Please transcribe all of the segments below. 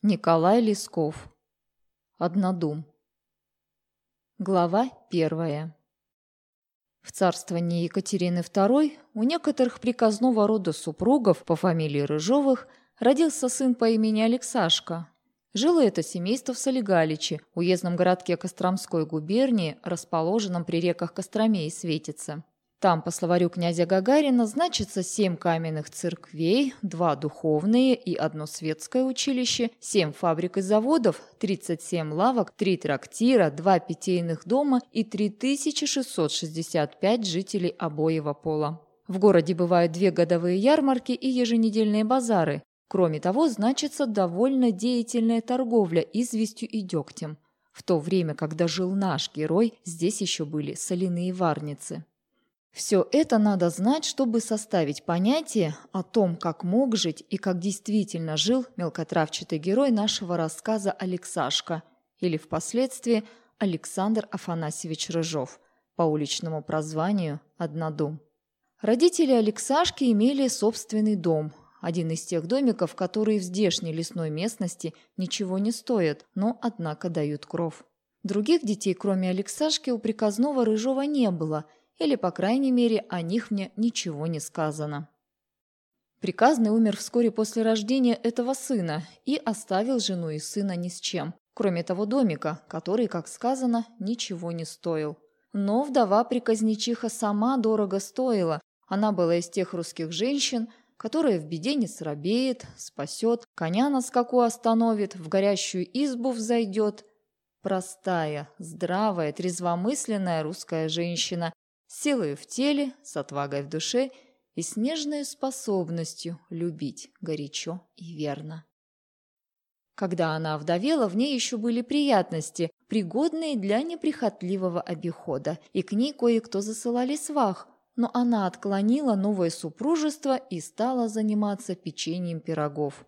Николай Лесков. Однодум. Глава 1. В царствовании Екатерины II у некоторых приказного рода супругов по фамилии Рыжовых родился сын по имени Алексашка. Жило это семейство в Солигаличе, уездном городке Костромской губернии, расположенном при реках Костроме и Светице. Там, по словарю князя Гагарина, значится 7 каменных церквей, 2 духовные и 1 светское училище, 7 фабрик и заводов, 37 лавок, 3 трактира, 2 питейных дома и 3665 жителей обоего пола. В городе бывают 2 годовые ярмарки и еженедельные базары. Кроме того, значится довольно деятельная торговля известью и дегтем. В то время, когда жил наш герой, здесь еще были соляные варницы. Все это надо знать, чтобы составить понятие о том, как мог жить и как действительно жил мелкотравчатый герой нашего рассказа Алексашка, или впоследствии Александр Афанасьевич Рыжов, по уличному прозванию Однодум. Родители Алексашки имели собственный дом, один из тех домиков, которые в здешней лесной местности ничего не стоят, но, однако, дают кров. Других детей, кроме Алексашки, у приказного Рыжова не было – или, по крайней мере, о них мне ничего не сказано. Приказный умер вскоре после рождения этого сына и оставил жену и сына ни с чем, кроме того домика, который, как сказано, ничего не стоил. Но вдова приказничиха сама дорого стоила. Она была из тех русских женщин, которые в беде не срабеет, спасет, коня на скаку остановит, в горящую избу взойдет. Простая, здравая, трезвомысленная русская женщина, с силой в теле, с отвагой в душе и с нежной способностью любить горячо и верно. Когда она овдовела, в ней еще были приятности, пригодные для неприхотливого обихода, и к ней кое-кто засылали свах, но она отклонила новое супружество и стала заниматься печеньем пирогов.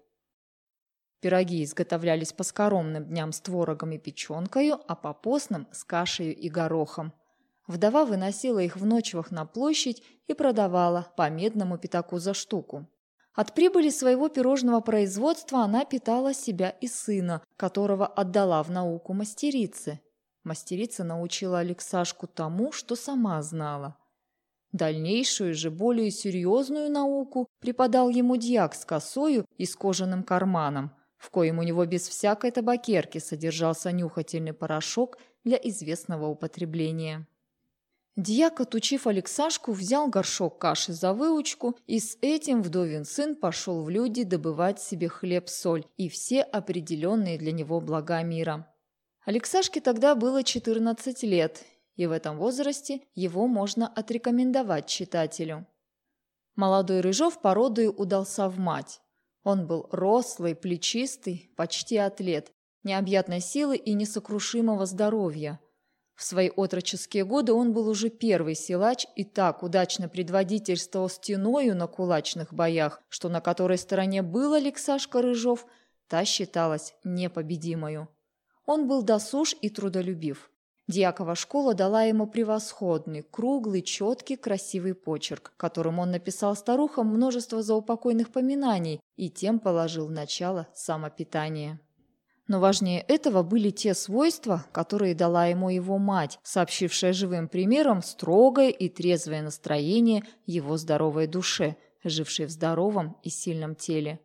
Пироги изготовлялись по скоромным дням с творогом и печенкою, а по постным – с кашею и горохом. Вдова выносила их в ночвах на площадь и продавала по медному пятаку за штуку. От прибыли своего пирожного производства она питала себя и сына, которого отдала в науку мастерице. Мастерица научила Алексашку тому, что сама знала. Дальнейшую же, более серьезную науку преподал ему дьяк с косою и с кожаным карманом, в коем у него без всякой табакерки содержался нюхательный порошок для известного употребления. Дьяк, отучив Алексашку, взял горшок каши за выучку, и с этим вдовин сын пошел в люди добывать себе хлеб-соль и все определенные для него блага мира. Алексашке тогда было 14 лет, и в этом возрасте его можно отрекомендовать читателю. Молодой Рыжов породою удался в мать. Он был рослый, плечистый, почти атлет, необъятной силы и несокрушимого здоровья. В свои отроческие годы он был уже первый силач и так удачно предводительствовал стеною на кулачных боях, что на которой стороне был Алексашка Рыжов, та считалась непобедимою. Он был досуж и трудолюбив. Дьякова школа дала ему превосходный, круглый, четкий, красивый почерк, которым он написал старухам множество заупокойных поминаний и тем положил начало самопитания. Но важнее этого были те свойства, которые дала ему его мать, сообщившая живым примером строгое и трезвое настроение его здоровой душе, жившей в здоровом и сильном теле.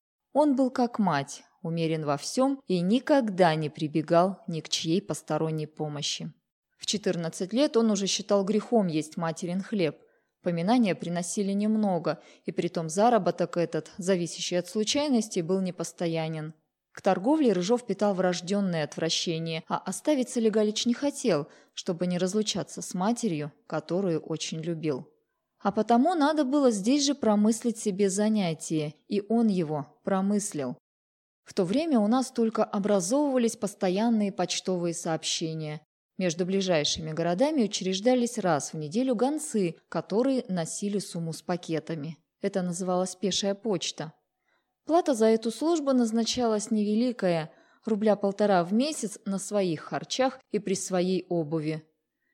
Он был как мать, умерен во всем и никогда не прибегал ни к чьей посторонней помощи. В 14 лет он уже считал грехом есть материн хлеб. Поминания приносили немного, и притом заработок этот, зависящий от случайностей, был непостоянен. К торговле Рыжов питал врожденное отвращение, а оставить Солигалич не хотел, чтобы не разлучаться с матерью, которую очень любил. А потому надо было здесь же промыслить себе занятие, и он его промыслил. В то время у нас только образовывались постоянные почтовые сообщения. Между ближайшими городами учреждались раз в неделю гонцы, которые носили сумму с пакетами. Это называлось пешая почта. Плата за эту службу назначалась невеликая, рубля 1,5 в месяц на своих харчах и при своей обуви.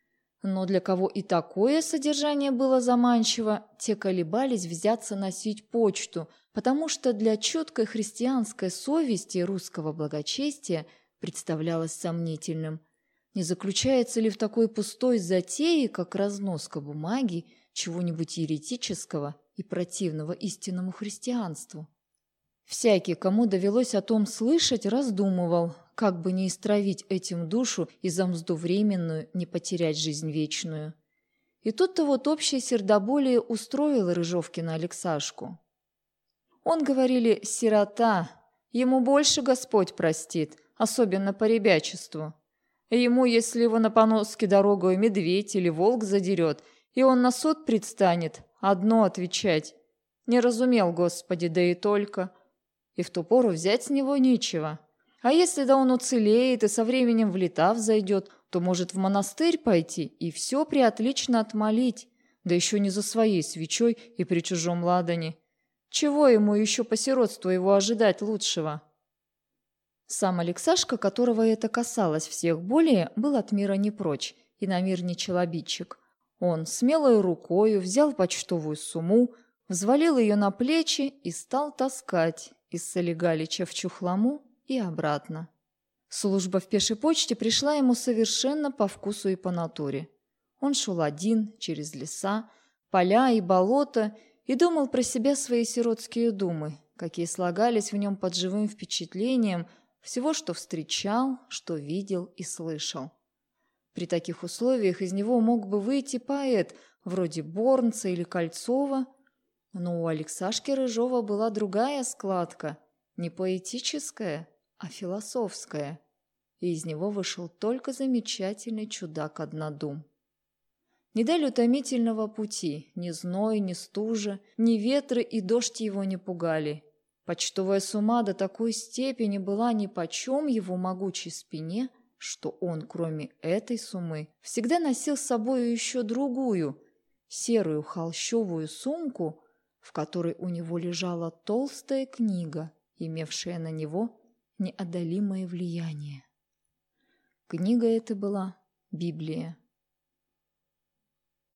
Но для кого и такое содержание было заманчиво, те колебались взяться носить почту, потому что для чуткой христианской совести русского благочестия представлялось сомнительным, не заключается ли в такой пустой затее, как разноска бумаги, чего-нибудь еретического и противного истинному христианству. Всякий, кому довелось о том слышать, раздумывал, как бы не истравить этим душу и за мзду временную не потерять жизнь вечную. И тут-то вот общее сердоболие устроило Рыжовкина Алексашку. Он, говорили, сирота, ему больше Господь простит, особенно по ребячеству. Ему, если его на поноске дорогою медведь или волк задерет, и он на суд предстанет, одно отвечать: «Не разумел, Господи, да и только». И в ту пору взять с него нечего. А если да он уцелеет и со временем в лета взойдет, то может в монастырь пойти и все приотлично отмолить, да еще не за своей свечой и при чужом ладане. Чего ему еще по сиротству его ожидать лучшего? Сам Алексашка, которого это касалось всех более, был от мира не прочь и на мир не челобитчик. Он смелой рукою взял почтовую сумму, взвалил ее на плечи и стал таскать из Солигалича в Чухлому и обратно. Служба в пешей почте пришла ему совершенно по вкусу и по натуре. Он шел один, через леса, поля и болота, и думал про себя свои сиротские думы, какие слагались в нем под живым впечатлением всего, что встречал, что видел и слышал. При таких условиях из него мог бы выйти поэт, вроде Борнца или Кольцова, но у Алексашки Рыжова была другая складка, не поэтическая, а философская, и из него вышел только замечательный чудак-однодум. Ни даль утомительного пути, ни зной, ни стужа, ни ветры и дождь его не пугали. Почтовая сумма до такой степени была нипочем его могучей спине, что он, кроме этой суммы, всегда носил с собой еще другую, серую холщовую сумку, в которой у него лежала толстая книга, имевшая на него неодолимое влияние. Книга эта была Библия.